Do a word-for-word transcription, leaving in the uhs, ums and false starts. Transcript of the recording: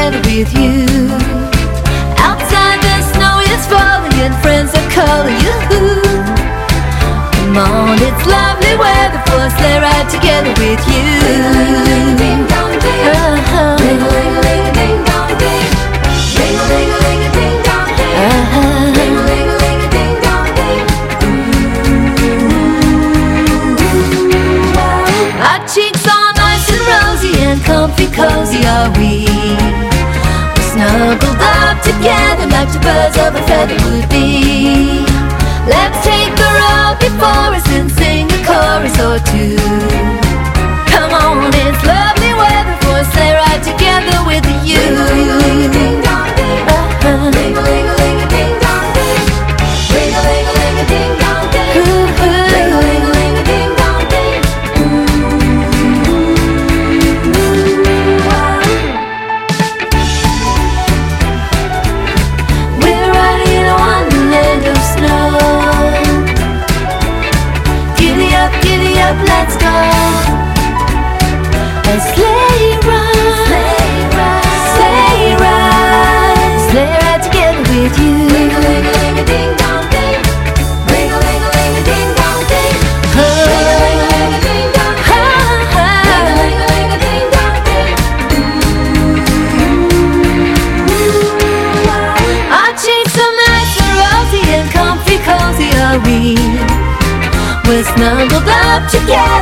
together with you. Outside the snow is falling and friends are calling you. Come on, it's lovely weather for a sleigh ride together with you. Uh-huh. Our cheeks all nice and rosy and comfy cozy are we. We're snuggled up together like two birds of a feather would be. Let's take the road before us and sing a chorus or two. Come on, it's lovely weather for a sleigh ride together with you. Uh-huh. We're riding in a wonderland of snow. Giddy up, giddy up, let's go. A sleigh ride, sleigh ride, sleigh ride, sleigh ride together with you. Ring-a-ling-a-ling-a-ding-dong-ding, ring-a-ling-a-ling-a-ding-dong-ding, ring-a-ling-a-ling-a-ding-dong-ding, ring-a-ling-a-ling-a-ding-dong-ding. Our cheeks are nice and rosy and comfy cozy are we. We're snuggled up together